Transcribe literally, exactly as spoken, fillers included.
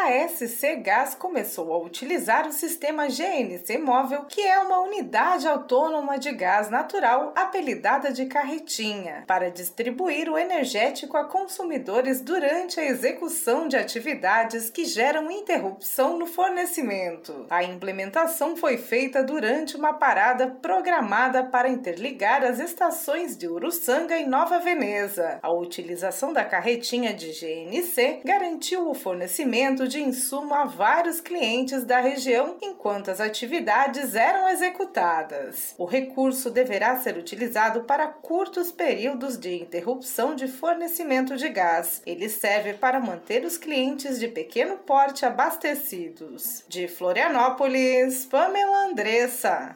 A S C Gás começou a utilizar o sistema G N C Móvel, que é uma unidade autônoma de gás natural apelidada de carretinha, para distribuir o energético a consumidores durante a execução de atividades que geram interrupção no fornecimento. A implementação foi feita durante uma parada programada para interligar as estações de Uruçanga e Nova Veneza. A utilização da carretinha de G N C garantiu o fornecimento de insumo a vários clientes da região enquanto as atividades eram executadas. O recurso deverá ser utilizado para curtos períodos de interrupção de fornecimento de gás. Ele serve para manter os clientes de pequeno porte abastecidos. De Florianópolis, Pamela Andressa.